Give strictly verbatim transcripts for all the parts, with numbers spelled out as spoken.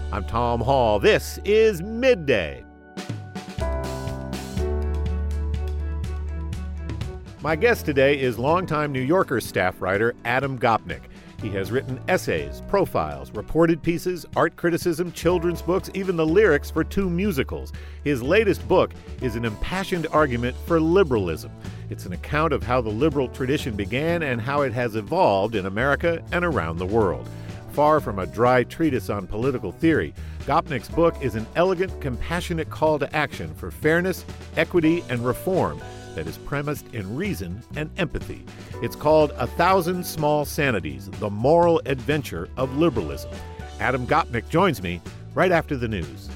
I'm Tom Hall. This is Midday. My guest today is longtime New Yorker staff writer Adam Gopnik. He has written essays, profiles, reported pieces, art criticism, children's books, even the lyrics for two musicals. His latest book is an impassioned argument for liberalism. It's an account of how the liberal tradition began and how it has evolved in America and around the world. Far from a dry treatise on political theory, Gopnik's book is an elegant, compassionate call to action for fairness, equity, and reform that is premised in reason and empathy. It's called A Thousand Small Sanities, The Moral Adventure of Liberalism. Adam Gopnik joins me right after the news.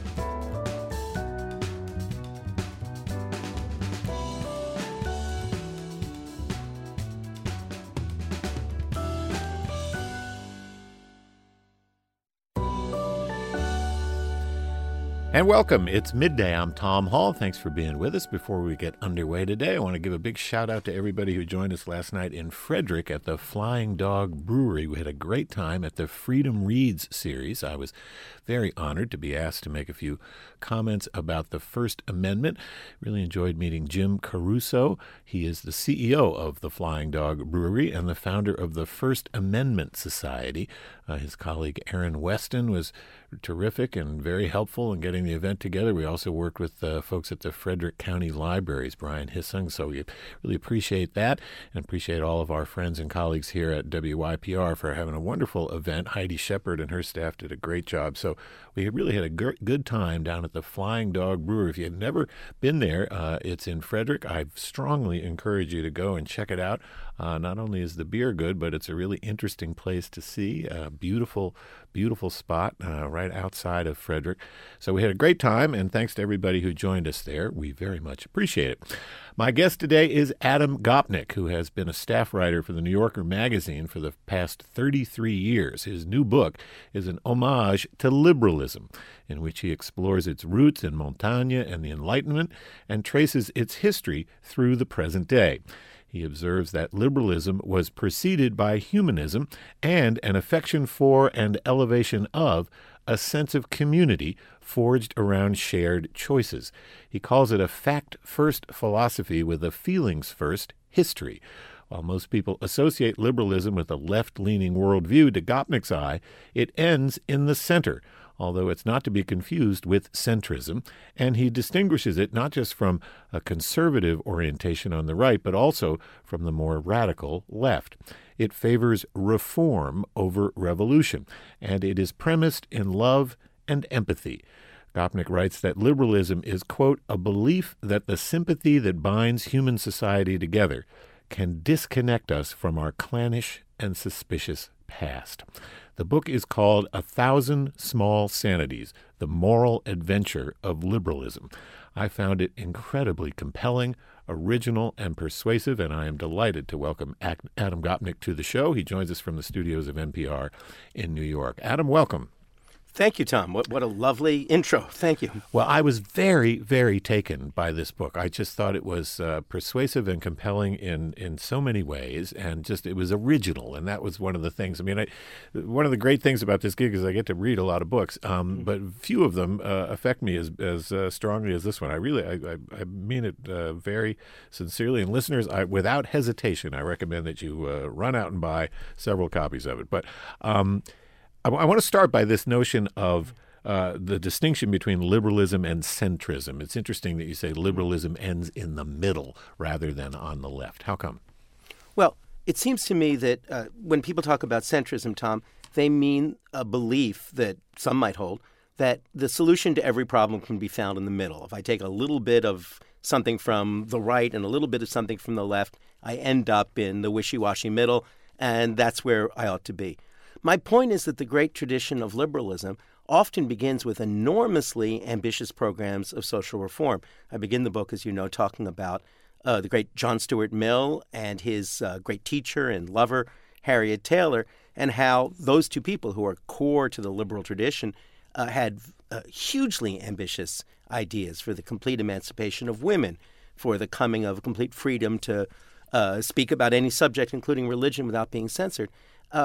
And welcome. It's midday. I'm Tom Hall. Thanks for being with us. Before we get underway today, I want to give a big shout out to everybody who joined us last night in Frederick at the Flying Dog Brewery. We had a great time at the Freedom Reads series. I was very honored to be asked to make a few comments about the First Amendment. Really enjoyed meeting Jim Caruso. He is the C E O of the Flying Dog Brewery and the founder of the First Amendment Society. Uh, his colleague Aaron Weston was terrific and very helpful in getting the event together. We also worked with uh, folks at the Frederick County Libraries, Brian Hissung, so we really appreciate that and appreciate all of our friends and colleagues here at W Y P R for having a wonderful event. Heidi Shepard and her staff did a great job. So we really had a g- good time down at the Flying Dog Brewery. If you've never been there, uh, it's in Frederick. I strongly encourage you to go and check it out. Uh, not only is the beer good, but it's a really interesting place to see. A beautiful, beautiful spot uh, right outside of Frederick. So we had a great time, and thanks to everybody who joined us there. We very much appreciate it. My guest today is Adam Gopnik, who has been a staff writer for the New Yorker magazine for the past thirty-three years. His new book is an homage to liberalism, in which he explores its roots in Montaigne and the Enlightenment and traces its history through the present day. He observes that liberalism was preceded by humanism and an affection for and elevation of a sense of community forged around shared choices. He calls it a fact-first philosophy with a feelings-first history. While most people associate liberalism with a left-leaning worldview, to Gopnik's eye, it ends in the center, although it's not to be confused with centrism, and he distinguishes it not just from a conservative orientation on the right, but also from the more radical left. It favors reform over revolution, and it is premised in love and empathy. Gopnik writes that liberalism is, quote, a belief that the sympathy that binds human society together can disconnect us from our clannish and suspicious past. The book is called A Thousand Small Sanities, The Moral Adventure of Liberalism. I found it incredibly compelling, original, and persuasive, and I am delighted to welcome Adam Gopnik to the show. He joins us from the studios of N P R in New York. Adam, welcome. Thank you, Tom. What what a lovely intro. Thank you. Well, I was very, very taken by this book. I just thought it was uh, persuasive and compelling in, in so many ways, and just it was original, and that was one of the things. I mean, I, one of the great things about this gig is I get to read a lot of books, um, mm-hmm. but few of them uh, affect me as as uh, strongly as this one. I really, I, I, I mean it uh, very sincerely. And listeners, I, without hesitation, I recommend that you uh, run out and buy several copies of it. But um, I, I want to start by this notion of uh, the distinction between liberalism and centrism. It's interesting that you say liberalism ends in the middle rather than on the left. How come? Well, it seems to me that uh, when people talk about centrism, Tom, they mean a belief that some might hold that the solution to every problem can be found in the middle. If I take a little bit of something from the right and a little bit of something from the left, I end up in the wishy-washy middle, and that's where I ought to be. My point is that the great tradition of liberalism often begins with enormously ambitious programs of social reform. I begin the book, as you know, talking about uh, the great John Stuart Mill and his uh, great teacher and lover, Harriet Taylor, and how those two people who are core to the liberal tradition uh, had uh, hugely ambitious ideas for the complete emancipation of women, for the coming of complete freedom to uh, speak about any subject, including religion, without being censored. Uh,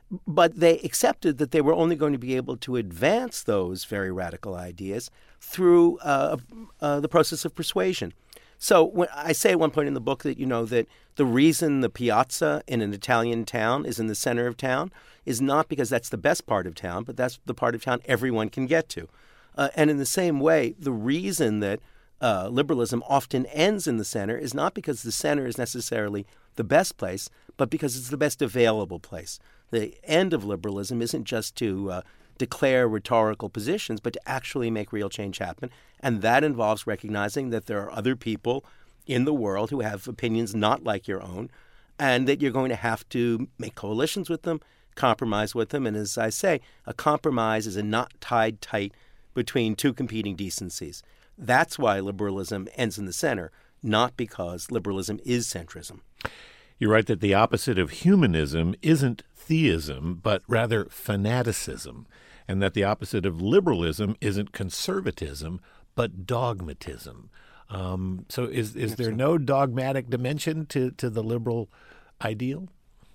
But they accepted that they were only going to be able to advance those very radical ideas through uh, uh, the process of persuasion. So when I say at one point in the book that, you know, that the reason the piazza in an Italian town is in the center of town is not because that's the best part of town, but that's the part of town everyone can get to. Uh, and in the same way, the reason that uh, liberalism often ends in the center is not because the center is necessarily the best place, but because it's the best available place. The end of liberalism isn't just to uh, declare rhetorical positions, but to actually make real change happen. And that involves recognizing that there are other people in the world who have opinions not like your own, and that you're going to have to make coalitions with them, compromise with them. And as I say, a compromise is a knot tied tight between two competing decencies. That's why liberalism ends in the center, not because liberalism is centrism. You write that the opposite of humanism isn't theism, but rather fanaticism, and that the opposite of liberalism isn't conservatism, but dogmatism. Um, so is is there no dogmatic dimension to, to the liberal ideal?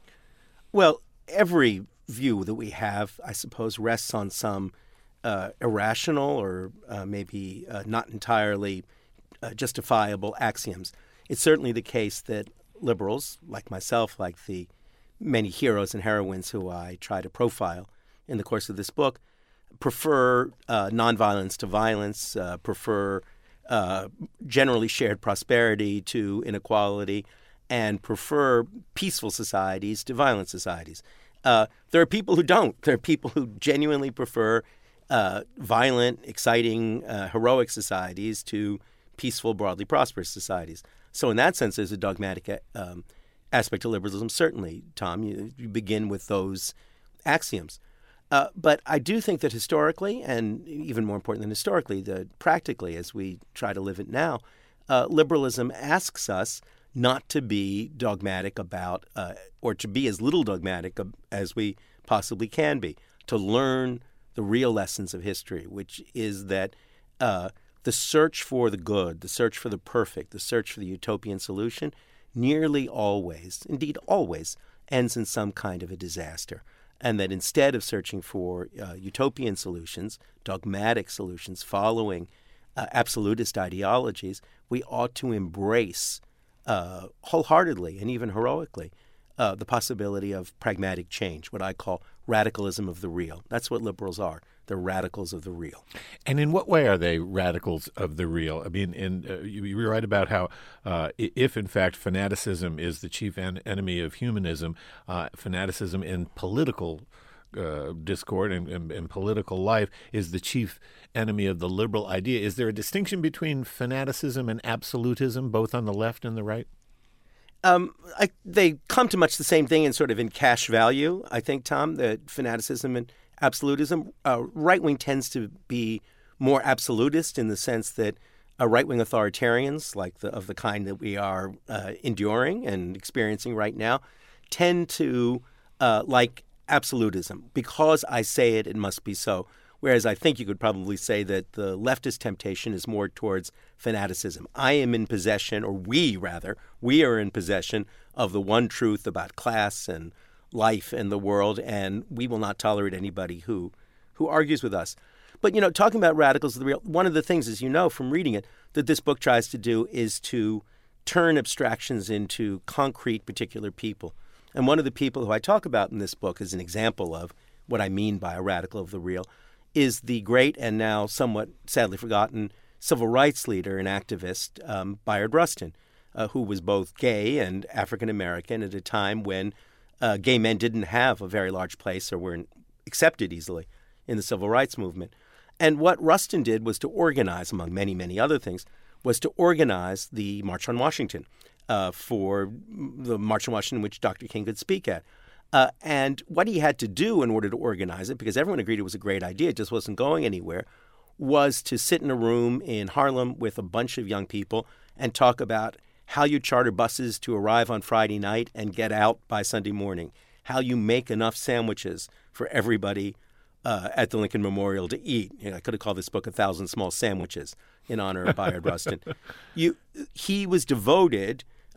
Well, every view that we have, I suppose, rests on some uh, irrational or uh, maybe uh, not entirely uh, justifiable axioms. It's certainly the case that liberals, like myself, like the many heroes and heroines who I try to profile in the course of this book, prefer uh, nonviolence to violence, uh, prefer uh, generally shared prosperity to inequality, and prefer peaceful societies to violent societies. Uh, there are people who don't. There are people who genuinely prefer uh, violent, exciting, uh, heroic societies to peaceful, broadly prosperous societies. So in that sense, there's a dogmatic um, aspect to liberalism, certainly, Tom. You, you begin with those axioms. Uh, but I do think that historically, and even more important than historically, that practically, as we try to live it now, uh, liberalism asks us not to be dogmatic about, uh, or to be as little dogmatic as we possibly can be, to learn the real lessons of history, which is that uh, the search for the good, the search for the perfect, the search for the utopian solution nearly always, indeed always, ends in some kind of a disaster. And that instead of searching for uh, utopian solutions, dogmatic solutions, following uh, absolutist ideologies, we ought to embrace uh, wholeheartedly and even heroically uh, the possibility of pragmatic change, what I call radicalism of the real. That's what liberals are. They're radicals of the real. And in what way are they radicals of the real? I mean, in, uh, you, you write about how uh, if, in fact, fanaticism is the chief en- enemy of humanism, uh, fanaticism in political uh, discord and, and, and political life is the chief enemy of the liberal idea. Is there a distinction between fanaticism and absolutism, both on the left and the right? Um, I, they come to much the same thing in sort of in cash value, I think, Tom, that fanaticism and absolutism. Uh, right-wing tends to be more absolutist in the sense that uh, right-wing authoritarians, like the, of the kind that we are uh, enduring and experiencing right now, tend to uh, like absolutism. Because I say it, it must be so. Whereas I think you could probably say that the leftist temptation is more towards fanaticism. I am in possession, or we rather, we are in possession of the one truth about class and life and the world, and we will not tolerate anybody who who argues with us. But, you know, talking about radicals of the real, one of the things, as you know from reading it, that this book tries to do is to turn abstractions into concrete particular people. And one of the people who I talk about in this book as an example of what I mean by a radical of the real is the great and now somewhat sadly forgotten civil rights leader and activist um, Bayard Rustin, uh, who was both gay and African-American at a time when uh, gay men didn't have a very large place or weren't accepted easily in the civil rights movement. And what Rustin did was to organize, among many, many other things, was to organize the March on Washington uh, for the March on Washington, which Doctor King could speak at. Uh, and what he had to do in order to organize it, because everyone agreed it was a great idea, it just wasn't going anywhere, was to sit in a room in Harlem with a bunch of young people and talk about how you charter buses to arrive on Friday night and get out by Sunday morning, how you make enough sandwiches for everybody uh, at the Lincoln Memorial to eat. You know, I could have called this book A Thousand Small Sandwiches in honor of Bayard Rustin. You, he was devoted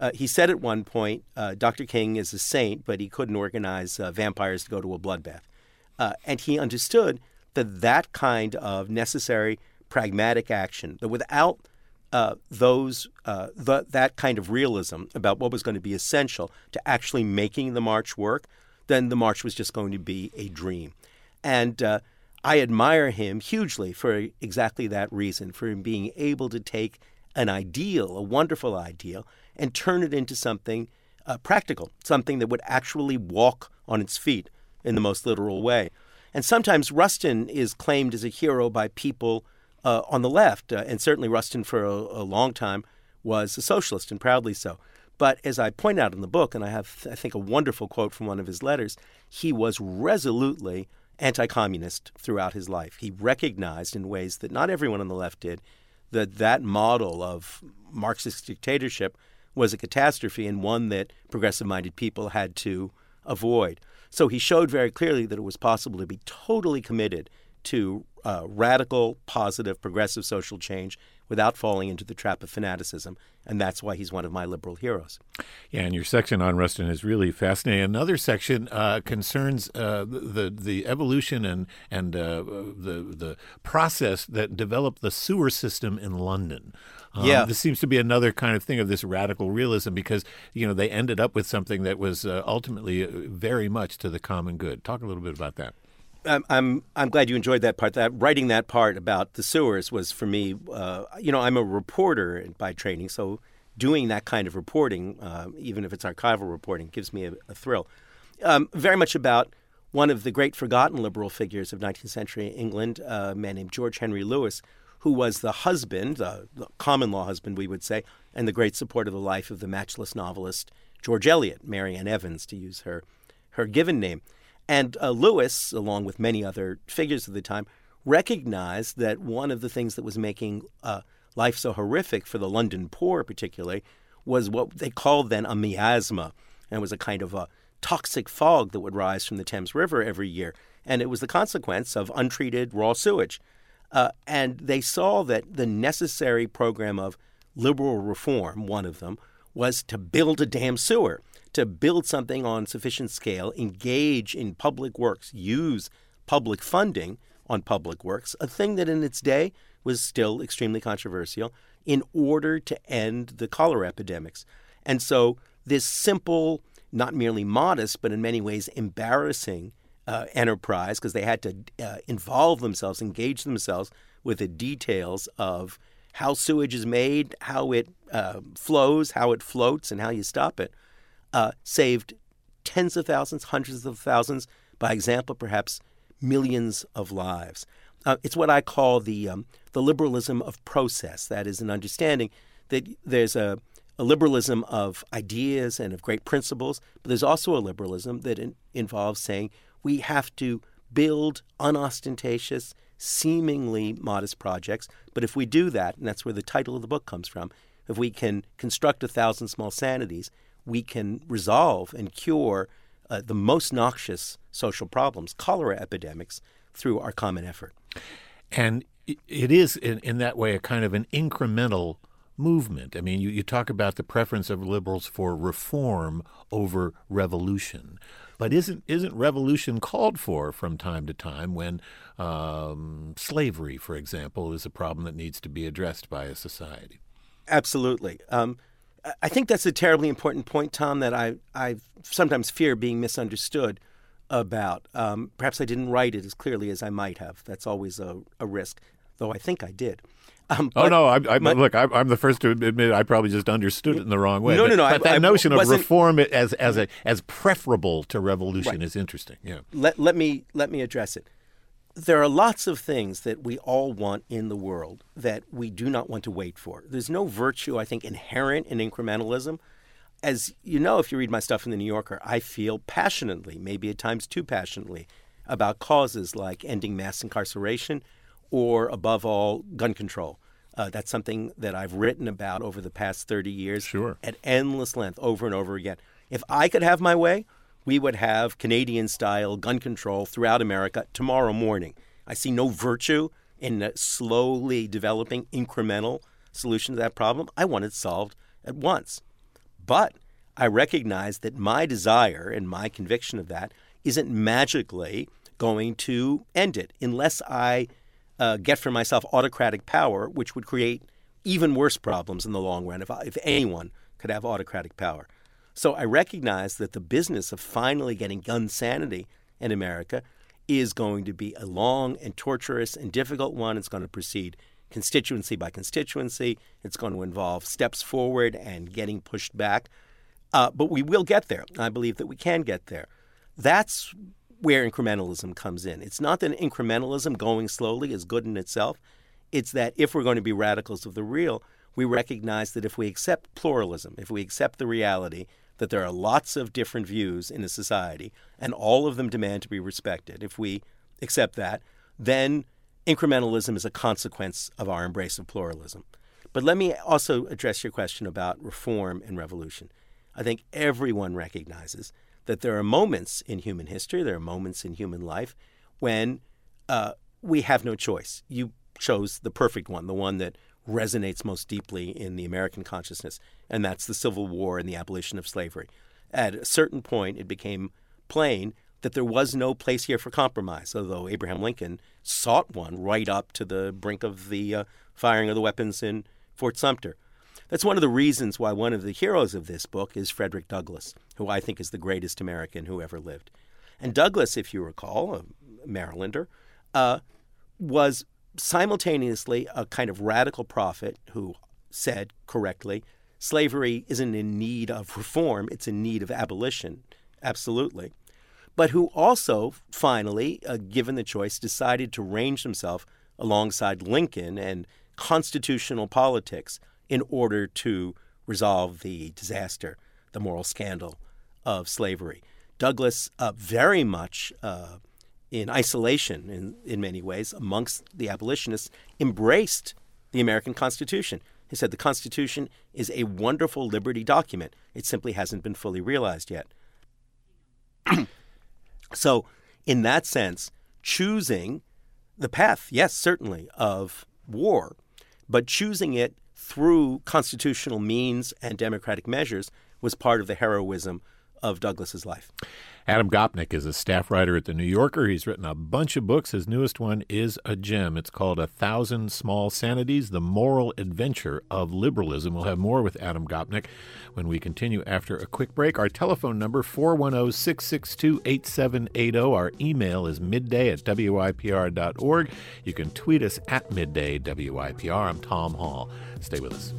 Uh, he said at one point, uh, Doctor King is a saint, but he couldn't organize uh, vampires to go to a bloodbath. Uh, and he understood that that kind of necessary pragmatic action, that without uh, those uh, the, that kind of realism about what was going to be essential to actually making the march work, then the march was just going to be a dream. And uh, I admire him hugely for exactly that reason, for him being able to take an ideal, a wonderful ideal, and turn it into something uh, practical, something that would actually walk on its feet in the most literal way. And sometimes Rustin is claimed as a hero by people uh, on the left, uh, and certainly Rustin for a, a long time was a socialist, and proudly so. But as I point out in the book, and I have, I think, a wonderful quote from one of his letters, he was resolutely anti-communist throughout his life. He recognized in ways that not everyone on the left did that that model of Marxist dictatorship was a catastrophe and one that progressive-minded people had to avoid. So he showed very clearly that it was possible to be totally committed to uh, radical, positive, progressive social change without falling into the trap of fanaticism. And that's why he's one of my liberal heroes. Yeah, and your section on Rustin is really fascinating. Another section uh, concerns uh, the the evolution and and uh, the the process that developed the sewer system in London. Um, yeah, this seems to be another kind of thing of this radical realism because you know they ended up with something that was uh, ultimately very much to the common good. Talk a little bit about that. I'm, I'm I'm glad you enjoyed that part. That writing that part about the sewers was for me. Uh, you know, I'm a reporter by training, so doing that kind of reporting, uh, even if it's archival reporting, gives me a, a thrill. Um, very much about one of the great forgotten liberal figures of nineteenth century England, a man named George Henry Lewis, who was the husband, uh, the common law husband, we would say, and the great support of the life of the matchless novelist George Eliot, Mary Ann Evans, to use her her given name. And uh, Lewis, along with many other figures of the time, recognized that one of the things that was making uh, life so horrific for the London poor particularly was what they called then a miasma. And it was a kind of a toxic fog that would rise from the Thames River every year. And it was the consequence of untreated raw sewage. Uh, and they saw that the necessary program of liberal reform, one of them, was to build a damn sewer, to build something on sufficient scale, engage in public works, use public funding on public works, a thing that in its day was still extremely controversial, in order to end the cholera epidemics. And so this simple, not merely modest, but in many ways embarrassing uh, enterprise, because they had to uh, involve themselves, engage themselves with the details of how sewage is made, how it uh, flows, how it floats, and how you stop it, uh, saved tens of thousands, hundreds of thousands, by example, perhaps millions of lives. Uh, it's what I call the um, the liberalism of process. That is an understanding that there's a, a liberalism of ideas and of great principles, but there's also a liberalism that in, involves saying we have to build unostentatious, seemingly modest projects. But if we do that, and that's where the title of the book comes from, if we can construct a thousand small sanities, we can resolve and cure uh, the most noxious social problems, cholera epidemics, through our common effort. And it is, in, in that way, a kind of an incremental movement. I mean, you, you talk about the preference of liberals for reform over revolution. But isn't isn't revolution called for from time to time when um, slavery, for example, is a problem that needs to be addressed by a society? Absolutely. Um, I think that's a terribly important point, Tom, that I, I sometimes fear being misunderstood about. Um, perhaps I didn't write it as clearly as I might have. That's always a, a risk, though I think I did. Um, oh, no, I, I, my, look, I, I'm the first to admit I probably just understood it in the wrong way. No, but, no, no. But I, that I notion of wasn't, reform as as a as preferable to revolution right. is interesting. Yeah. Let, let me let me address it. There are lots of things that we all want in the world that we do not want to wait for. There's no virtue, I think, inherent in incrementalism. As you know, if you read my stuff in The New Yorker, I feel passionately, maybe at times too passionately, about causes like ending mass incarceration or, above all, gun control. Uh, that's something that I've written about over the past thirty years sure. at endless length, over and over again. If I could have my way, we would have Canadian-style gun control throughout America tomorrow morning. I see no virtue in slowly developing incremental solution to that problem. I want it solved at once. But I recognize that my desire and my conviction of that isn't magically going to end it unless I uh, get for myself autocratic power, which would create even worse problems in the long run if, I, if anyone could have autocratic power. So I recognize that the business of finally getting gun sanity in America is going to be a long and torturous and difficult one. It's going to proceed constituency by constituency. It's going to involve steps forward and getting pushed back. Uh, but we will get there. I believe that we can get there. That's where incrementalism comes in. It's not that incrementalism, going slowly, is good in itself. It's that if we're going to be radicals of the real, we recognize that if we accept pluralism, if we accept the reality that there are lots of different views in a society and all of them demand to be respected, if we accept that, then incrementalism is a consequence of our embrace of pluralism. But let me also address your question about reform and revolution. I think everyone recognizes that there are moments in human history, there are moments in human life when uh, we have no choice. You chose the perfect one, the one that resonates most deeply in the American consciousness, and that's the Civil War and the abolition of slavery. At a certain point, it became plain that there was no place here for compromise, although Abraham Lincoln sought one right up to the brink of the uh, firing of the weapons in Fort Sumter. That's one of the reasons why one of the heroes of this book is Frederick Douglass, who I think is the greatest American who ever lived. And Douglass, if you recall, a Marylander, uh, was simultaneously a kind of radical prophet who said correctly, slavery isn't in need of reform, it's in need of abolition, absolutely. But who also finally, uh, given the choice, decided to range himself alongside Lincoln and constitutional politics in order to resolve the disaster, the moral scandal of slavery. Douglass, uh, very much uh, in isolation in, in many ways amongst the abolitionists, embraced the American Constitution. He said the Constitution is a wonderful liberty document. It simply hasn't been fully realized yet. So in that sense, choosing the path, yes, certainly, of war, but choosing it through constitutional means and democratic measures was part of the heroism of Douglass's life. Adam Gopnik is a staff writer at The New Yorker. He's written a bunch of books. His newest one is a gem. It's called A Thousand Small Sanities, The Moral Adventure of Liberalism. We'll have more with Adam Gopnik when we continue after a quick break. Our telephone number, four one zero, six six two, eight seven eight zero. Our email is midday at W I P R dot org. You can tweet us at midday W I P R. I'm Tom Hall. Stay with us.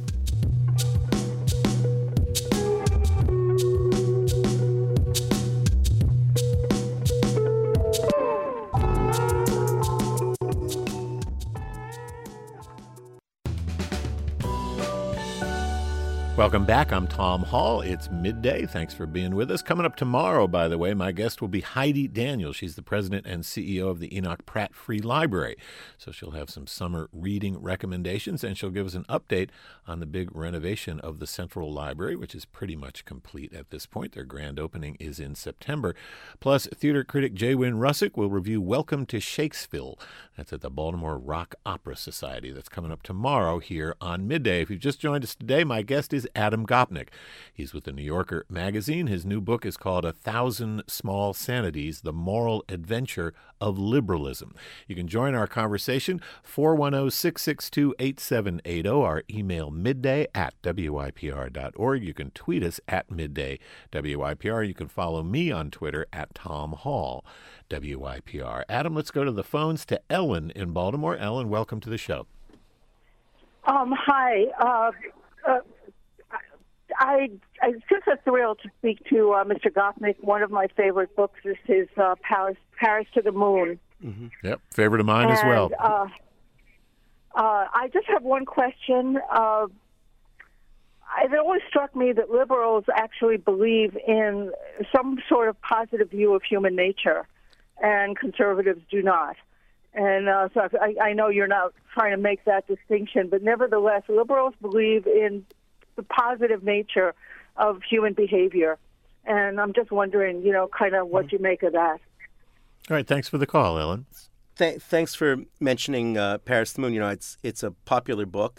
Welcome back. I'm Tom Hall. It's midday. Thanks for being with us. Coming up tomorrow, by the way, my guest will be Heidi Daniels. She's the president and C E O of the Enoch Pratt Free Library. So she'll have some summer reading recommendations, and she'll give us an update on the big renovation of the Central Library, which is pretty much complete at this point. Their grand opening is in September. Plus, theater critic J. Wynn Russick will review Welcome to Shakesville. That's at the Baltimore Rock Opera Society. That's coming up tomorrow here on Midday. If you've just joined us today, my guest is Adam Gopnik. He's with the New Yorker magazine. His new book is called A Thousand Small Sanities, The Moral Adventure of Liberalism. You can join our conversation, four one zero, six six two, eight seven eight zero. Our email, midday at W I P R dot org. You can tweet us at midday W I P R. You can follow me on Twitter at Tom Hall, W I P R. Adam, let's go to the phones to Ellen in Baltimore. Ellen, welcome to the show. Um, hi. Uh, uh, I, I just a thrill to speak to uh, Mister Gopnik. One of my favorite books is his uh, Paris, Paris to the Moon. Mm-hmm. Yep, favorite of mine and, as well. Uh, uh, I just have one question. Uh, it always struck me that liberals actually believe in some sort of positive view of human nature, and conservatives do not. And uh, so I, I know you're not trying to make that distinction, but nevertheless, liberals believe in the positive nature of human behavior. And I'm just wondering, you know, kind of what you make of that. All right. Thanks for the call, Ellen. Th- thanks for mentioning uh, Paris to the Moon. You know, it's it's a popular book.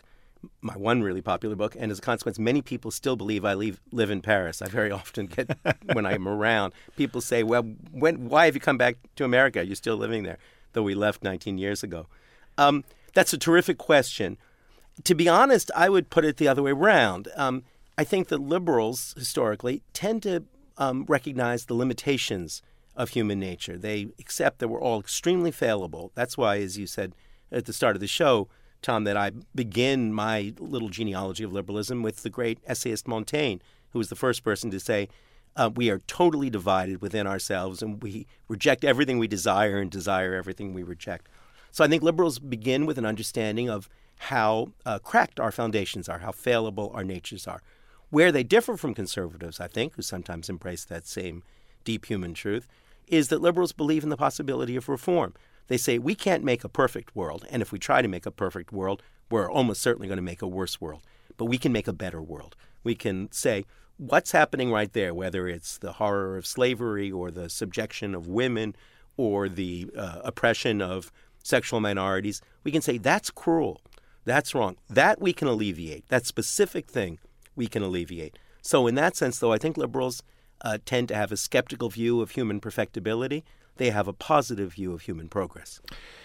my one really popular book, and as a consequence, many people still believe I leave, live in Paris. I very often get, when I'm around, people say, well, when, why have you come back to America? You're still living there, though we left nineteen years ago. Um, that's a terrific question. To be honest, I would put it the other way around. Um, I think that liberals, historically, tend to um, recognize the limitations of human nature. They accept that we're all extremely fallible. That's why, as you said at the start of the show, Tom, that I begin my little genealogy of liberalism with the great essayist Montaigne, who was the first person to say, uh, we are totally divided within ourselves and we reject everything we desire and desire everything we reject. So I think liberals begin with an understanding of how uh, cracked our foundations are, how fallible our natures are. Where they differ from conservatives, I think, who sometimes embrace that same deep human truth, is that liberals believe in the possibility of reform. They say we can't make a perfect world, and if we try to make a perfect world, we're almost certainly going to make a worse world. But we can make a better world. We can say what's happening right there, whether it's the horror of slavery or the subjection of women or the uh, oppression of sexual minorities. We can say that's cruel. That's wrong. That we can alleviate. That specific thing we can alleviate. So in that sense, though, I think liberals uh, tend to have a skeptical view of human perfectibility. They have a positive view of human progress.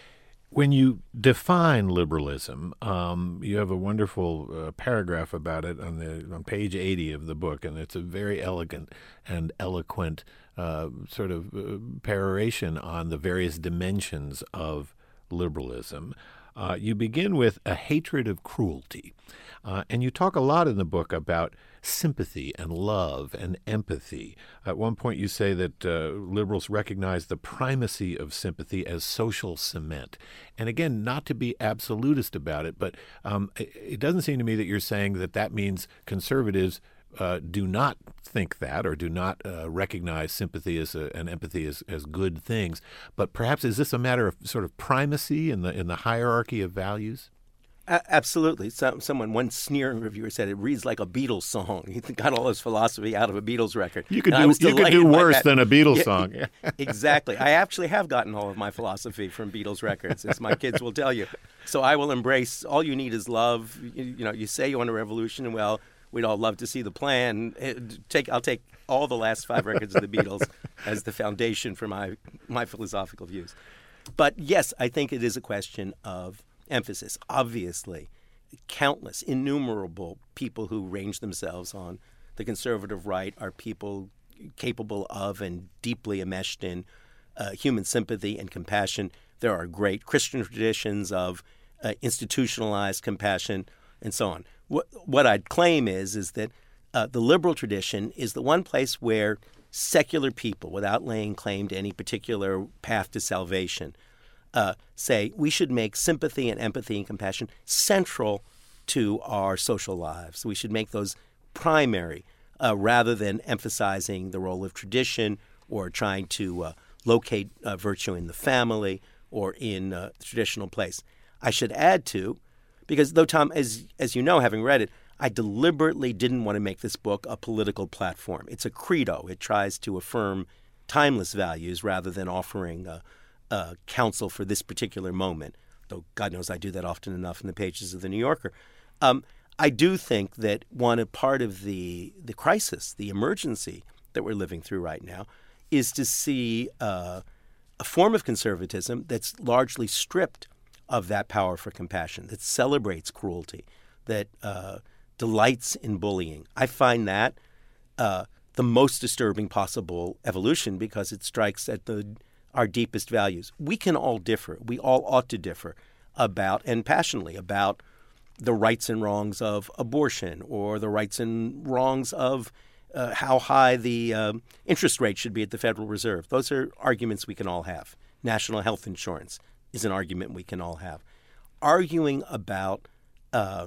When you define liberalism, um, you have a wonderful uh, paragraph about it on the on page eighty of the book, and it's a very elegant and eloquent uh, sort of uh, peroration on the various dimensions of liberalism. Uh, you begin with a hatred of cruelty, uh, and you talk a lot in the book about sympathy and love and empathy. At one point you say that uh, liberals recognize the primacy of sympathy as social cement. And again, not to be absolutist about it, but um, it, it doesn't seem to me that you're saying that that means conservatives uh, do not think that or do not uh, recognize sympathy as a, and empathy as, as good things. But perhaps is this a matter of sort of primacy in the in the hierarchy of values? Absolutely. Some, someone, one sneering reviewer said it reads like a Beatles song. He got all his philosophy out of a Beatles record. You could do, you could do worse than a Beatles yeah, song. Exactly. I actually have gotten all of my philosophy from Beatles records, as my kids will tell you. So I will embrace all you need is love. You, you know, you say you want a revolution. Well, we'd all love to see the plan. It, take, I'll take all the last five records of the Beatles as the foundation for my, my philosophical views. But yes, I think it is a question of emphasis. Obviously, countless, innumerable people who range themselves on the conservative right are people capable of and deeply enmeshed in uh, human sympathy and compassion. There are great Christian traditions of uh, institutionalized compassion and so on. What, what I'd claim is, is that uh, the liberal tradition is the one place where secular people, without laying claim to any particular path to salvation, Uh, say we should make sympathy and empathy and compassion central to our social lives. We should make those primary uh, rather than emphasizing the role of tradition or trying to uh, locate uh, virtue in the family or in uh, the traditional place. I should add to, because though, Tom, as, as you know, having read it, I deliberately didn't want to make this book a political platform. It's a credo. It tries to affirm timeless values rather than offering uh, Uh, counsel for this particular moment, though God knows I do that often enough in the pages of The New Yorker. Um, I do think that one part of the the crisis, the emergency that we're living through right now, is to see uh, a form of conservatism that's largely stripped of that power for compassion, that celebrates cruelty, that uh, delights in bullying. I find that uh, the most disturbing possible evolution because it strikes at the our deepest values. We can all differ. We all ought to differ about, and passionately, about the rights and wrongs of abortion or the rights and wrongs of uh, how high the uh, interest rate should be at the Federal Reserve. Those are arguments we can all have. National health insurance is an argument we can all have. Arguing about uh,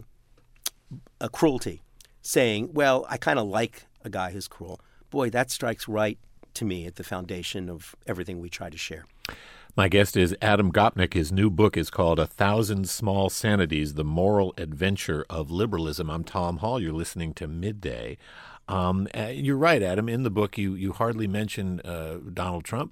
a cruelty, saying, well, I kind of like a guy who's cruel, boy, that strikes right to me at the foundation of everything we try to share. My guest is Adam Gopnik. His new book is called A Thousand Small Sanities, The Moral Adventure of Liberalism. I'm Tom Hall. You're listening to Midday. Um, uh, you're right, Adam. In the book, you, you hardly mention uh, Donald Trump.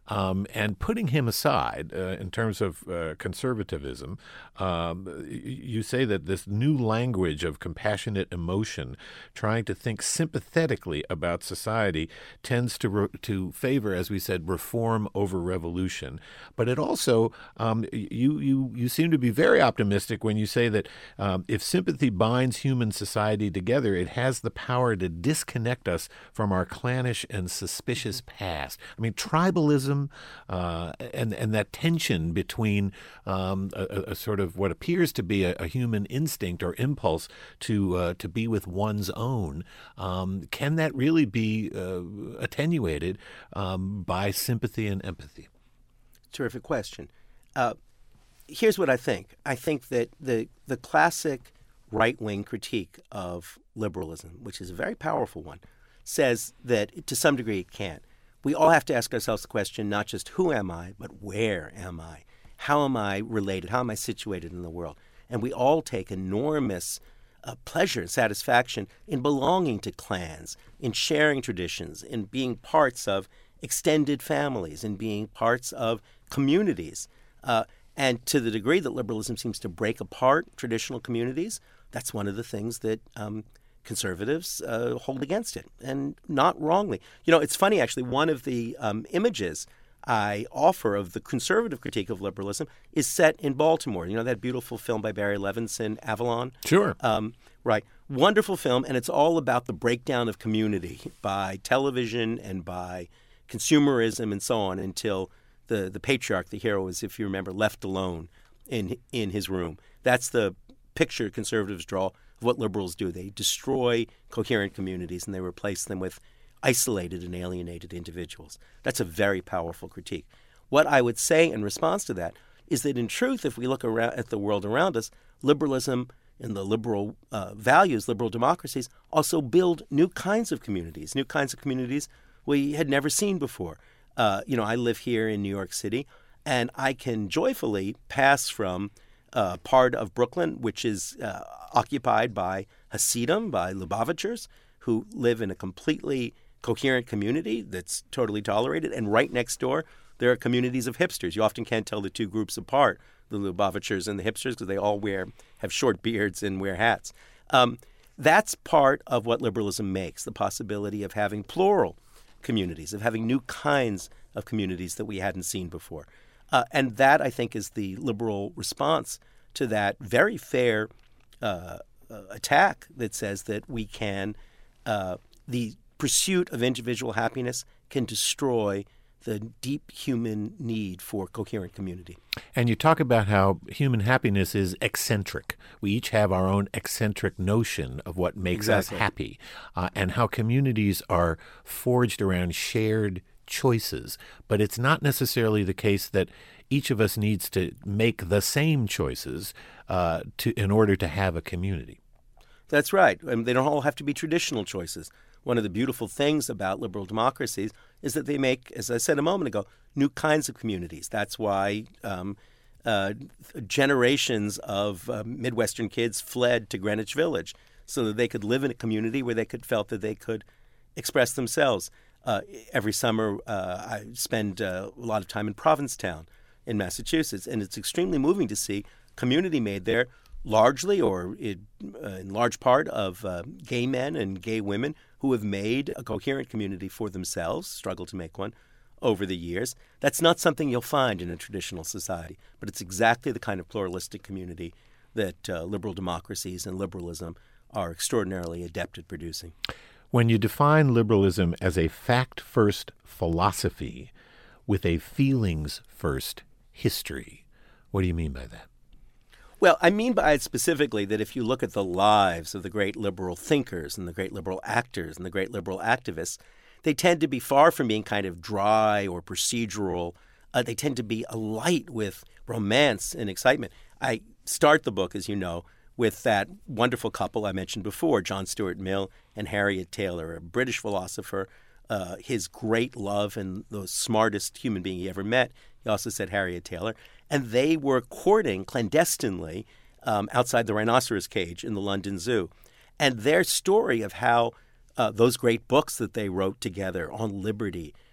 Um, and putting him aside uh, in terms of uh, conservatism, um, you say that this new language of compassionate emotion, trying to think sympathetically about society, tends to re- to favor, as we said, reform over revolution. But it also, um, you you you seem to be very optimistic when you say that um, if sympathy binds human society together, it has the power to disconnect us from our clannish and suspicious past. I mean, tribalism uh, and and that tension between um, a, a sort of what appears to be a, a human instinct or impulse to uh, to be with one's own, um, can that really be uh, attenuated um, by sympathy and empathy? Terrific question. Uh, here's what I think. I think that the the classic right-wing critique of liberalism, which is a very powerful one, says that to some degree it can't. We all have to ask ourselves the question, not just who am I, but where am I? How am I related? How am I situated in the world? And we all take enormous uh, pleasure and satisfaction in belonging to clans, in sharing traditions, in being parts of extended families, in being parts of communities. Uh, and to the degree that liberalism seems to break apart traditional communities, that's one of the things that um, conservatives uh, hold against it, and not wrongly. You know, it's funny, actually, one of the um, images I offer of the conservative critique of liberalism is set in Baltimore. You know, that beautiful film by Barry Levinson, Avalon? Sure. Um, right. Wonderful film, and it's all about the breakdown of community by television and by consumerism and so on until the, the patriarch, the hero, is, if you remember, left alone in in his room. That's the picture conservatives draw of what liberals do. They destroy coherent communities and they replace them with isolated and alienated individuals. That's a very powerful critique. What I would say in response to that is that in truth, if we look around at the world around us, liberalism and the liberal uh, values, liberal democracies, also build new kinds of communities, new kinds of communities we had never seen before. Uh, you know, I live here in New York City, and I can joyfully pass from uh, part of Brooklyn, which is uh, occupied by Hasidim, by Lubavitchers, who live in a completely coherent community that's totally tolerated. And right next door, there are communities of hipsters. You often can't tell the two groups apart, the Lubavitchers and the hipsters, because they all wear have short beards and wear hats. Um, that's part of what liberalism makes, the possibility of having plural communities, of having new kinds of communities that we hadn't seen before. Uh, and that, I think, is the liberal response to that very fair uh, uh, attack that says that we can, uh, the pursuit of individual happiness can destroy the deep human need for coherent community. And you talk about how human happiness is eccentric. We each have our own eccentric notion of what makes Exactly. us happy, uh, and how communities are forged around shared choices. But it's not necessarily the case that each of us needs to make the same choices uh, to in order to have a community. That's right. I mean, they don't all have to be traditional choices. One of the beautiful things about liberal democracies is that they make, as I said a moment ago, new kinds of communities. That's why um, uh, generations of uh, Midwestern kids fled to Greenwich Village so that they could live in a community where they could felt that they could express themselves. Uh, every summer, uh, I spend uh, a lot of time in Provincetown in Massachusetts, and it's extremely moving to see community made there largely or in, uh, in large part of uh, gay men and gay women who have made a coherent community for themselves, struggled to make one over the years. That's not something you'll find in a traditional society, but it's exactly the kind of pluralistic community that uh, liberal democracies and liberalism are extraordinarily adept at producing. When you define liberalism as a fact-first philosophy with a feelings-first history, what do you mean by that? Well, I mean by it specifically that if you look at the lives of the great liberal thinkers and the great liberal actors and the great liberal activists, they tend to be far from being kind of dry or procedural. Uh, they tend to be alight with romance and excitement. I start the book, as you know, with that wonderful couple I mentioned before, John Stuart Mill and Harriet Taylor, a British philosopher, uh, his great love and the smartest human being he ever met. He also said Harriet Taylor. And they were courting clandestinely um, outside the rhinoceros cage in the London Zoo. And their story of how uh, those great books that they wrote together on liberty,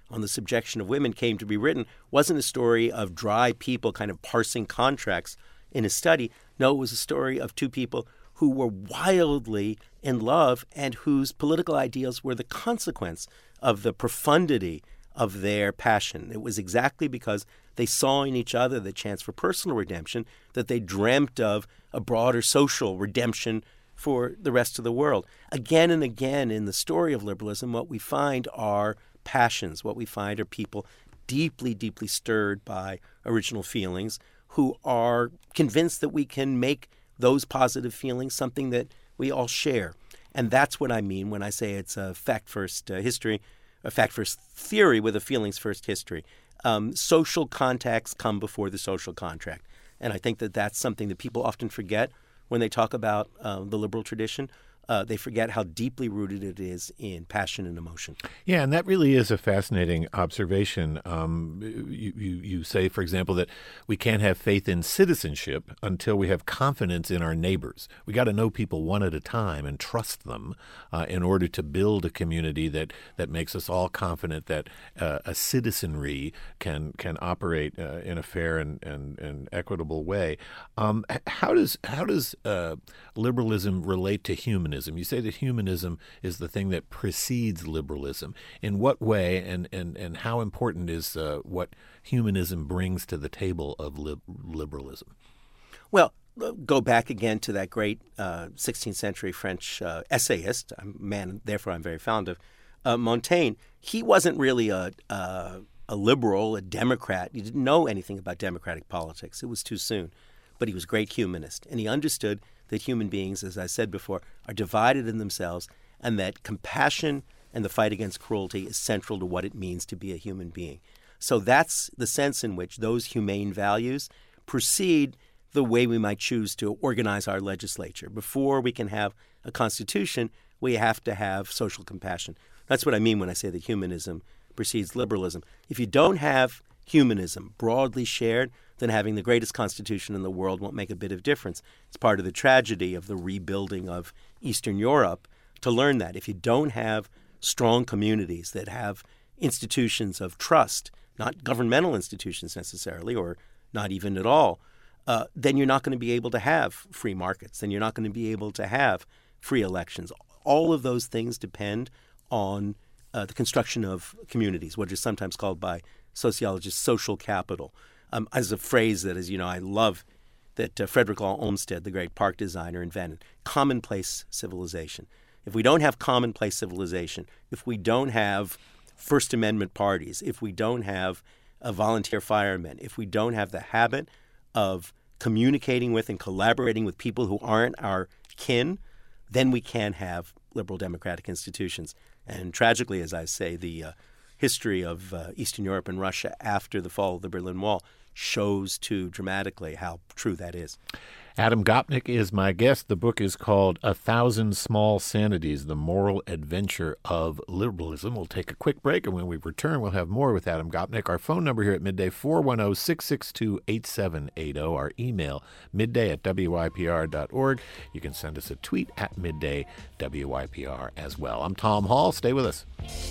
on the subjection of women came to be written wasn't a story of dry people kind of parsing contracts in a study. No, it was a story of two people who were wildly in love and whose political ideals were the consequence of the profundity of their passion. It was exactly because they saw in each other the chance for personal redemption that they dreamt of a broader social redemption for the rest of the world. Again and again in the story of liberalism, what we find are passions. What we find are people deeply, deeply stirred by original feelings who are convinced that we can make those positive feelings something that we all share. And that's what I mean when I say it's a fact-first uh, history, a fact-first theory with a feelings-first history. Um, social contacts come before the social contract. And I think that that's something that people often forget when they talk about uh, the liberal tradition. Uh, they forget how deeply rooted it is in passion and emotion. Yeah, and that really is a fascinating observation. Um, you, you, you say, for example, that we can't have faith in citizenship until we have confidence in our neighbors. We got to know people one at a time and trust them uh, in order to build a community that, that makes us all confident that uh, a citizenry can can operate uh, in a fair and, and, and equitable way. Um, how does how does uh, liberalism relate to humanism? You say that humanism is the thing that precedes liberalism. In what way and, and, and how important is uh, what humanism brings to the table of lib- liberalism? Well, go back again to that great uh, sixteenth century French uh, essayist, a man, therefore I'm very fond of, uh, Montaigne. He wasn't really a, a, a liberal, a Democrat. He didn't know anything about democratic politics. It was too soon. But he was a great humanist, and he understood that human beings, as I said before, are divided in themselves, and that compassion and the fight against cruelty is central to what it means to be a human being. So that's the sense in which those humane values precede the way we might choose to organize our legislature. Before we can have a constitution, we have to have social compassion. That's what I mean when I say that humanism precedes liberalism. If you don't have humanism broadly shared, then having the greatest constitution in the world won't make a bit of difference. It's part of the tragedy of the rebuilding of Eastern Europe to learn that. If you don't have strong communities that have institutions of trust, not governmental institutions necessarily, or not even at all, uh, then you're not going to be able to have free markets. Then you're not going to be able to have free elections. All of those things depend on uh, the construction of communities, what is sometimes called by sociologists social capital. Um, as a phrase that, as you know, I love that uh, Frederick Law Olmsted, the great park designer, invented, commonplace civilization. If we don't have commonplace civilization, if we don't have First Amendment parties, if we don't have uh, volunteer firemen, if we don't have the habit of communicating with and collaborating with people who aren't our kin, then we can have liberal democratic institutions. And tragically, as I say, the uh, history of uh, Eastern Europe and Russia after the fall of the Berlin Wall shows too dramatically how true that is. Adam Gopnik is my guest. The book is called A Thousand Small Sanities, The Moral Adventure of Liberalism. We'll take a quick break, and when we return, we'll have more with Adam Gopnik. Our phone number here at Midday, four one zero, six six two, eight seven eight zero. Our email, midday at W Y P R dot org. You can send us a tweet at midday W Y P R as well. I'm Tom Hall. Stay with us.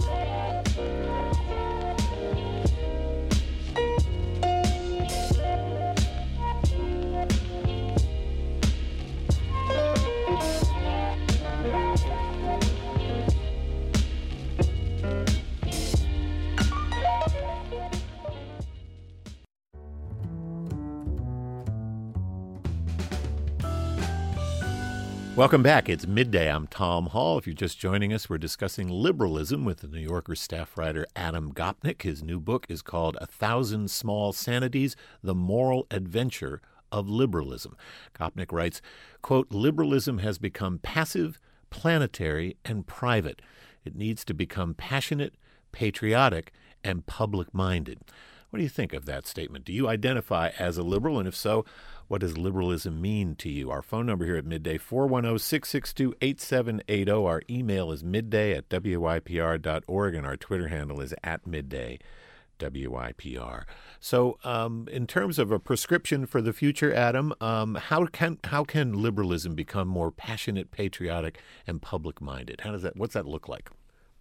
Welcome back. It's Midday. I'm Tom Hall. If you're just joining us, we're discussing liberalism with the New Yorker staff writer Adam Gopnik. His new book is called A Thousand Small Sanities, The Moral Adventure of Liberalism. Gopnik writes, quote, liberalism has become passive, planetary, and private. It needs to become passionate, patriotic, and public-minded. What do you think of that statement? Do you identify as a liberal? And if so, what does liberalism mean to you? Our phone number here at Midday, four one zero, six six two, eight seven eight zero. Our email is midday at W Y P R dot org, and our Twitter handle is at midday W Y P R. So um, in terms of a prescription for the future, Adam, um, how can how can liberalism become more passionate, patriotic, and public-minded? How does that? What's that look like?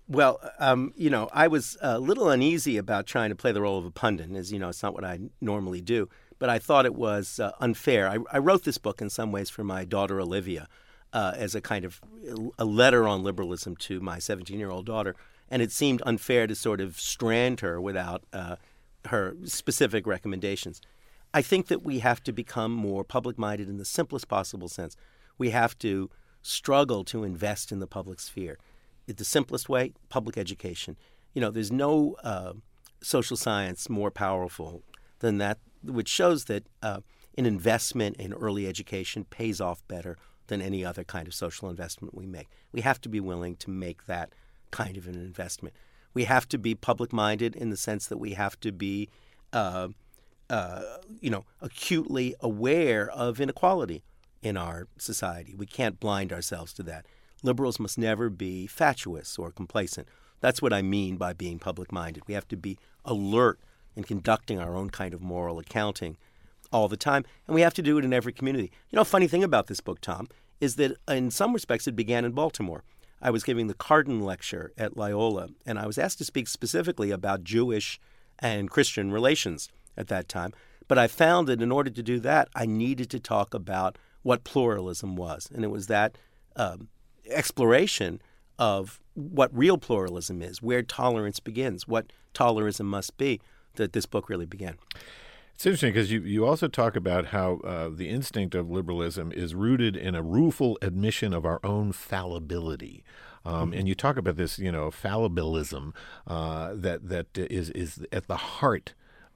Well, um, you know, I was a little uneasy about trying to play the role of a pundit. As you know, it's not what I normally do. But I thought it was uh, unfair. I, I wrote this book in some ways for my daughter, Olivia, uh, as a kind of a letter on liberalism to my seventeen-year-old daughter. And it seemed unfair to sort of strand her without uh, her specific recommendations. I think that we have to become more public-minded in the simplest possible sense. We have to struggle to invest in the public sphere. The simplest way, public education. You know, there's no uh, social science more powerful than that, which shows that uh, an investment in early education pays off better than any other kind of social investment we make. We have to be willing to make that kind of an investment. We have to be public-minded in the sense that we have to be, uh, uh, you know, acutely aware of inequality in our society. We can't blind ourselves to that. Liberals must never be fatuous or complacent. That's what I mean by being public-minded. We have to be alert in conducting our own kind of moral accounting all the time, and we have to do it in every community. You know, a funny thing about this book, Tom, is that in some respects it began in Baltimore. I was giving the Carden Lecture at Loyola, and I was asked to speak specifically about Jewish and Christian relations at that time. But I found that in order to do that, I needed to talk about what pluralism was, and it was that um, exploration of what real pluralism is, where tolerance begins, what tolerism must be, that this book really began. It's interesting because you, you also talk about how uh, the instinct of liberalism is rooted in a rueful admission of our own fallibility. Um, mm-hmm. And you talk about this, you know, fallibilism uh, that that is, is at the heart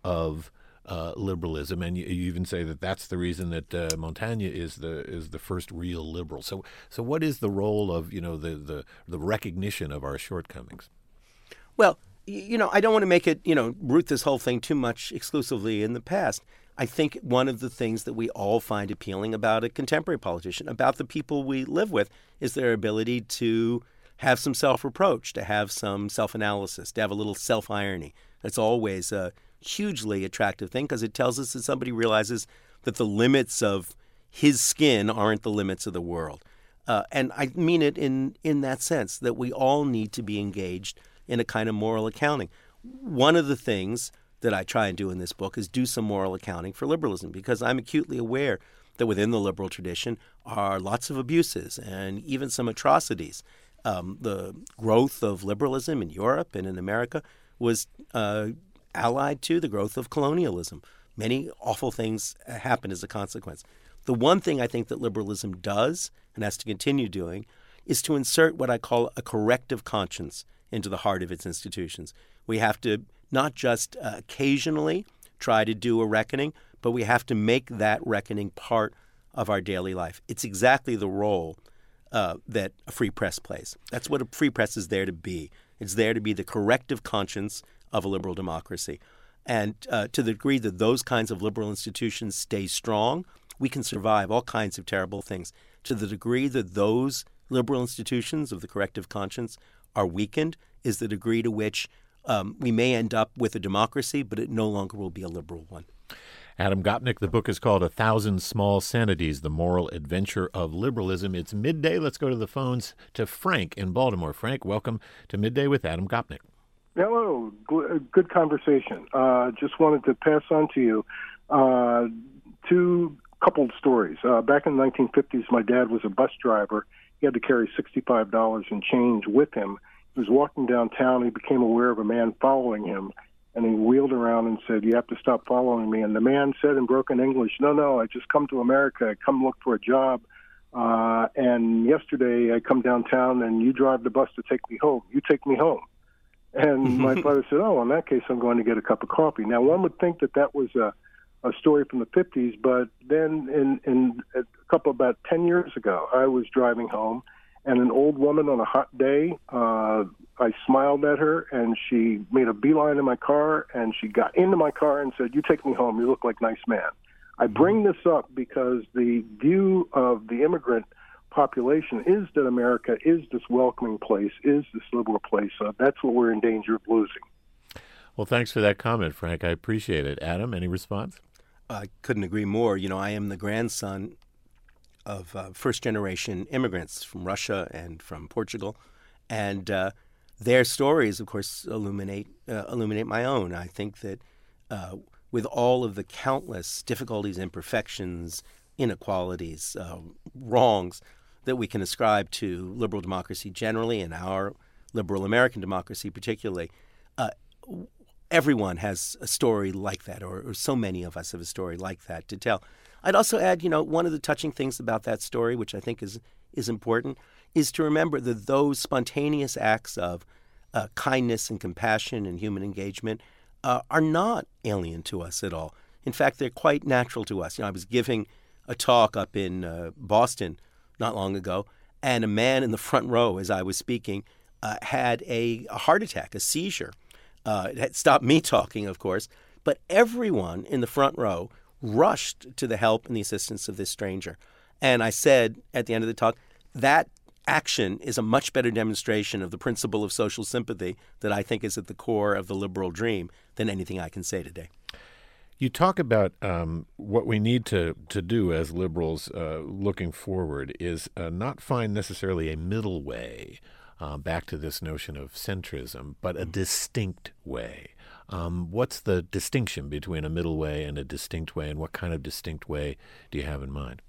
of Uh, liberalism, and you, you even say that that's the reason that uh, Montaigne is the is the first real liberal. So, so what is the role of you know the the, the recognition of our shortcomings? Well, you know, I don't want to make it you know root this whole thing too much exclusively in the past. I think one of the things that we all find appealing about a contemporary politician, about the people we live with, is their ability to have some self-reproach, to have some self-analysis, to have a little self-irony. That's always a hugely attractive thing because it tells us that somebody realizes that the limits of his skin aren't the limits of the world. Uh, and I mean it in, in that sense, that we all need to be engaged in a kind of moral accounting. One of the things that I try and do in this book is do some moral accounting for liberalism because I'm acutely aware that within the liberal tradition are lots of abuses and even some atrocities. Um, the growth of liberalism in Europe and in America was uh, allied to the growth of colonialism. Many awful things happen as a consequence. The one thing I think that liberalism does, and has to continue doing, is to insert what I call a corrective conscience into the heart of its institutions. We have to not just uh, occasionally try to do a reckoning, but we have to make that reckoning part of our daily life. It's exactly the role uh, that a free press plays. That's what a free press is there to be. It's there to be the corrective conscience of a liberal democracy. And uh, to the degree that those kinds of liberal institutions stay strong, we can survive all kinds of terrible things. To the degree that those liberal institutions of the corrective conscience are weakened is the degree to which um, we may end up with a democracy, but it no longer will be a liberal one. Adam Gopnik, the book is called A Thousand Small Sanities, The Moral Adventure of Liberalism. It's midday. Let's go to the phones to Frank in Baltimore. Frank, welcome to Midday with Adam Gopnik. Hello. Good conversation. Uh, just wanted to pass on to you uh, two coupled stories. Uh, back in the nineteen fifties, my dad was a bus driver. He had to carry sixty-five dollars in change with him. He was walking downtown. He became aware of a man following him, and he wheeled around and said, "You have to stop following me." And the man said in broken English, "No, no, I just come to America. I come look for a job. Uh, and yesterday I come downtown, and you drive the bus to take me home. You take me home." And my father said, "Oh, in that case, I'm going to get a cup of coffee." Now, one would think that that was a, a story from the fifties, but then in, in a couple, about ten years ago, I was driving home, and an old woman on a hot day, uh, I smiled at her, and she made a beeline in my car, and she got into my car and said, "You take me home. You look like a nice man." I bring this up because the view of the immigrant population is that America is this welcoming place, is this liberal place. So that's what we're in danger of losing. Well, thanks for that comment, Frank. I appreciate it. Adam, any response? I couldn't agree more. You know, I am the grandson of uh, first-generation immigrants from Russia and from Portugal. And uh, their stories, of course, illuminate uh, illuminate my own. I think that uh, with all of the countless difficulties, imperfections, inequalities, uh, wrongs that we can ascribe to liberal democracy generally and our liberal American democracy particularly, uh, everyone has a story like that, or, or so many of us have a story like that to tell. I'd also add, you know, one of the touching things about that story, which I think is is important, is to remember that those spontaneous acts of uh, kindness and compassion and human engagement uh, are not alien to us at all. In fact, they're quite natural to us. You know, I was giving a talk up in uh, Boston not long ago, and a man in the front row, as I was speaking, uh, had a, a heart attack, a seizure. Uh, it had stopped me talking, of course, but everyone in the front row rushed to the help and the assistance of this stranger. And I said at the end of the talk, that action is a much better demonstration of the principle of social sympathy that I think is at the core of the liberal dream than anything I can say today. You talk about um, what we need to, to do as liberals uh, looking forward is uh, not find necessarily a middle way uh, back to this notion of centrism, but a distinct way. Um, what's the distinction between a middle way and a distinct way, and what kind of distinct way do you have in mind?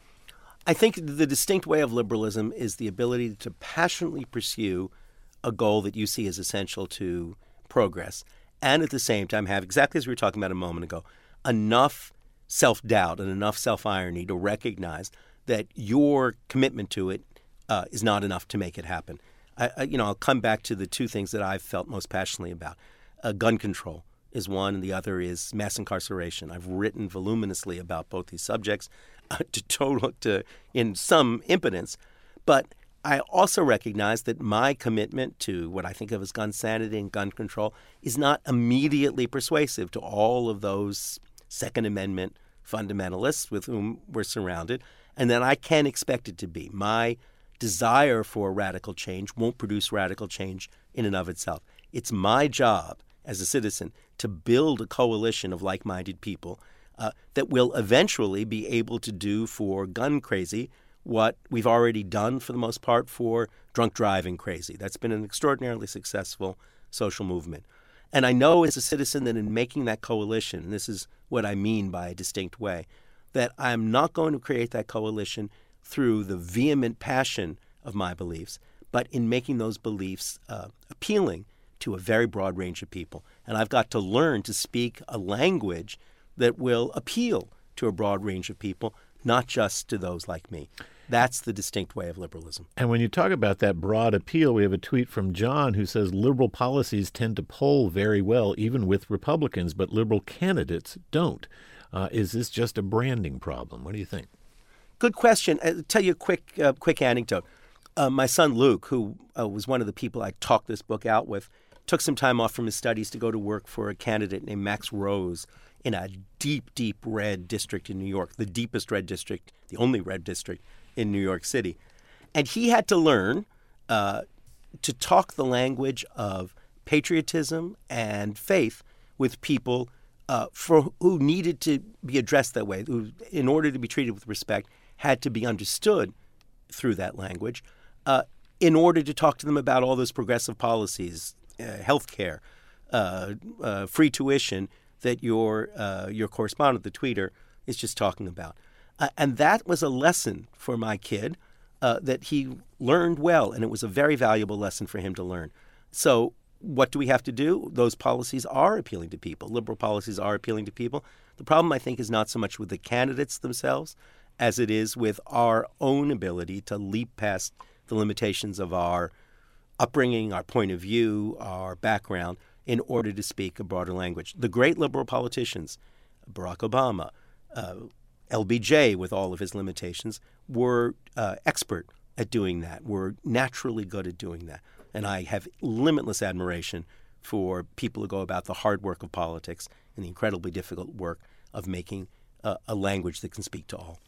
I think the distinct way of liberalism is the ability to passionately pursue a goal that you see as essential to progress, and at the same time have, exactly as we were talking about a moment ago, enough self-doubt and enough self-irony to recognize that your commitment to it uh, is not enough to make it happen. I, I, you know, I'll come back to the two things that I've felt most passionately about. Uh, gun control is one, and the other is mass incarceration. I've written voluminously about both these subjects uh, to total, to in some impotence, but I also recognize that my commitment to what I think of as gun sanity and gun control is not immediately persuasive to all of those Second Amendment fundamentalists with whom we're surrounded, and that I can't expect it to be. My desire for radical change won't produce radical change in and of itself. It's my job as a citizen to build a coalition of like-minded people uh, that will eventually be able to do for gun crazy what we've already done for the most part for drunk driving crazy. That's been an extraordinarily successful social movement. And I know as a citizen that in making that coalition, and this is what I mean by a distinct way, that I'm not going to create that coalition through the vehement passion of my beliefs, but in making those beliefs uh, appealing to a very broad range of people. And I've got to learn to speak a language that will appeal to a broad range of people, not just to those like me. That's the distinct way of liberalism. And when you talk about that broad appeal, we have a tweet from John who says liberal policies tend to poll very well, even with Republicans, but liberal candidates don't. Uh, is this just a branding problem? What do you think? Good question. I'll tell you a quick, uh, quick anecdote. Uh, my son Luke, who uh, was one of the people I talked this book out with, took some time off from his studies to go to work for a candidate named Max Rose in a deep, deep red district in New York, the deepest red district, the only red district in New York City. And he had to learn uh, to talk the language of patriotism and faith with people uh, for who needed to be addressed that way, who, in order to be treated with respect, had to be understood through that language uh, in order to talk to them about all those progressive policies, uh, health care, uh, uh, free tuition, that your uh, your correspondent, the tweeter, is just talking about. Uh, and that was a lesson for my kid uh, that he learned well, and it was a very valuable lesson for him to learn. So what do we have to do? Those policies are appealing to people. Liberal policies are appealing to people. The problem, I think, is not so much with the candidates themselves as it is with our own ability to leap past the limitations of our upbringing, our point of view, our background, in order to speak a broader language. The great liberal politicians, Barack Obama, uh, L B J, with all of his limitations, were uh, expert at doing that, were naturally good at doing that. And I have limitless admiration for people who go about the hard work of politics and the incredibly difficult work of making uh, a language that can speak to all.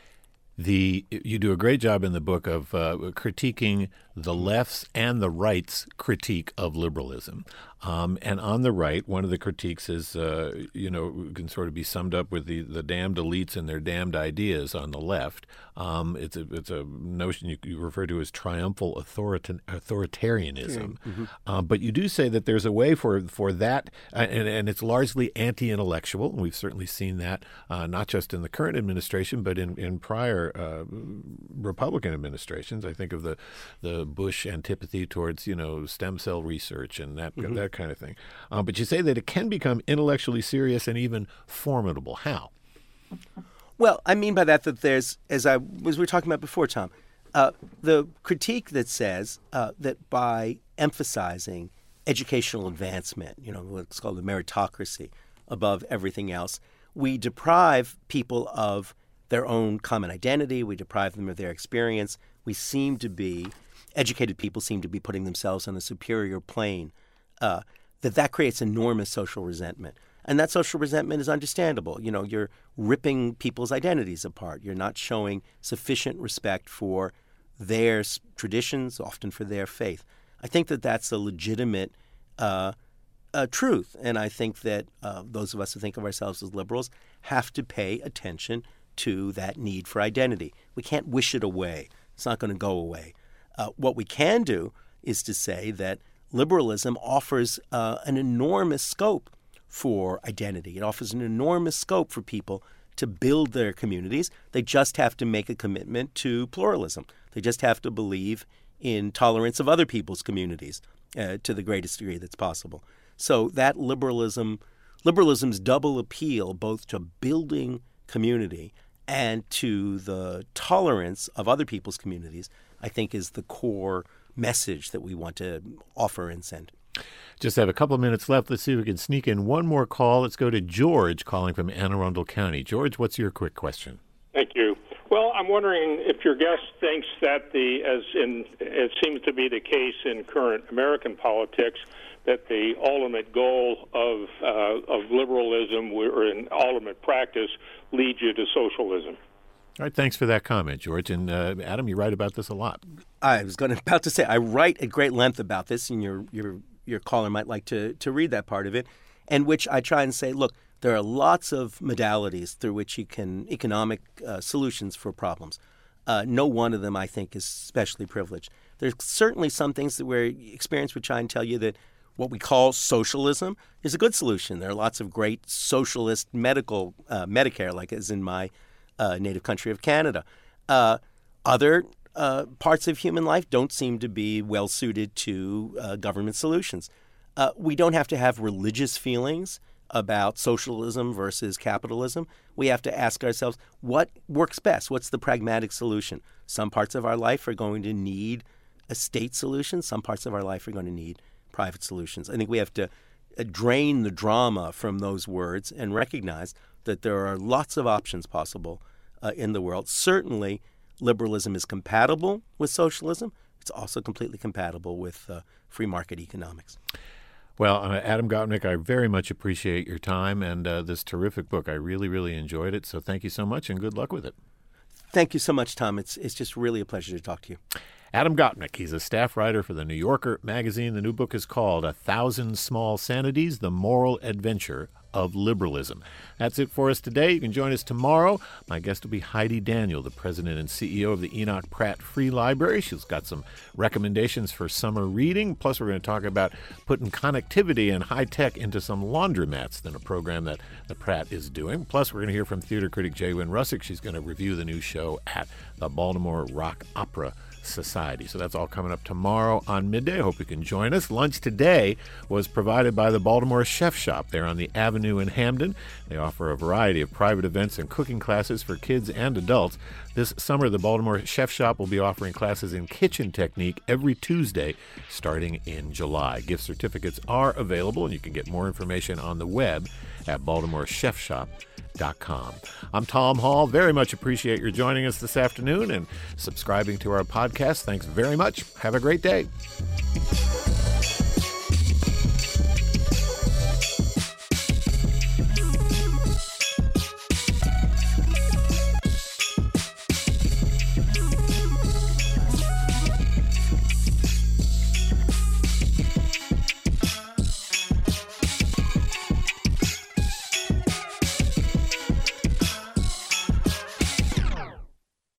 The you do a great job in the book of uh, critiquing the left's and the right's critique of liberalism. Um, and on the right, one of the critiques is, uh, you know, can sort of be summed up with the, the damned elites and their damned ideas on the left. Um, it's, a, it's a notion you, you refer to as triumphal authorita- authoritarianism. Mm-hmm. Um, but you do say that there's a way for, for that, uh, and, and it's largely anti-intellectual. And we've certainly seen that, uh, not just in the current administration, but in, in prior uh, Republican administrations. I think of the, the Bush antipathy towards, you know, stem cell research and that, mm-hmm. that kind of thing. Um, but you say that it can become intellectually serious and even formidable. How? Well, I mean by that that there's, as I as we were talking about before, Tom, uh, the critique that says uh, that by emphasizing educational advancement, you know, what's called the meritocracy above everything else, we deprive people of their own common identity. We deprive them of their experience. We seem to be, educated people seem to be putting themselves on a superior plane. Uh, that that creates enormous social resentment. And that social resentment is understandable. You know, you're ripping people's identities apart. You're not showing sufficient respect for their traditions, often for their faith. I think that that's a legitimate uh, uh, truth. And I think that uh, those of us who think of ourselves as liberals have to pay attention to that need for identity. We can't wish it away. It's not going to go away. Uh, what we can do is to say that liberalism offers uh, an enormous scope for identity. It offers an enormous scope for people to build their communities. They just have to make a commitment to pluralism. They just have to believe in tolerance of other people's communities uh, to the greatest degree that's possible. So that liberalism, liberalism's double appeal both to building community and to the tolerance of other people's communities, I think is the core message that we want to offer and send. Just have a couple of minutes left. Let's see if we can sneak in one more call. Let's go to George calling from Anne Arundel County. George, what's your quick question? Thank you. Well, I'm wondering if your guest thinks that the, as in it seems to be the case in current American politics, that the ultimate goal of uh, of liberalism or in ultimate practice leads you to socialism. All right, thanks for that comment, George. And uh, Adam, you write about this a lot. I was going to, about to say I write at great length about this, and your your your caller might like to to read that part of it, in which I try and say, look, there are lots of modalities through which you can economic uh, solutions for problems. Uh, no one of them, I think, is especially privileged. There's certainly some things that where experience would try and tell you that what we call socialism is a good solution. There are lots of great socialist medical uh, Medicare, like as in my uh, native country of Canada. Uh, other uh, parts of human life don't seem to be well suited to uh, government solutions. Uh, we don't have to have religious feelings about socialism versus capitalism. We have to ask ourselves, what works best? What's the pragmatic solution? Some parts of our life are going to need a state solution. Some parts of our life are going to need private solutions. I think we have to uh, drain the drama from those words and recognize that there are lots of options possible uh, in the world. Certainly, liberalism is compatible with socialism. It's also completely compatible with uh, free market economics. Well, uh, Adam Gopnik, I very much appreciate your time and uh, this terrific book. I really, really enjoyed it. So thank you so much and good luck with it. Thank you so much, Tom. It's it's just really a pleasure to talk to you. Adam Gopnik, he's a staff writer for The New Yorker magazine. The new book is called A Thousand Small Sanities, The Moral Adventure of Liberalism. That's it for us today. You can join us tomorrow. My guest will be Heidi Daniel, the president and C E O of the Enoch Pratt Free Library. She's got some recommendations for summer reading. Plus, we're going to talk about putting connectivity and high tech into some laundromats, than a program that the Pratt is doing. Plus, we're going to hear from theater critic Jay Wynn Russick. She's going to review the new show at the Baltimore Rock Opera Society. So that's all coming up tomorrow on Midday. I hope you can join us. Lunch today was provided by the Baltimore Chef Shop. They're on the Avenue in Hamden. They offer a variety of private events and cooking classes for kids and adults. This summer, the Baltimore Chef Shop will be offering classes in kitchen technique every Tuesday starting in July. Gift certificates are available, and you can get more information on the web at baltimore chef shop dot com. I'm Tom Hall. Very much appreciate your joining us this afternoon and subscribing to our podcast. Thanks very much. Have a great day.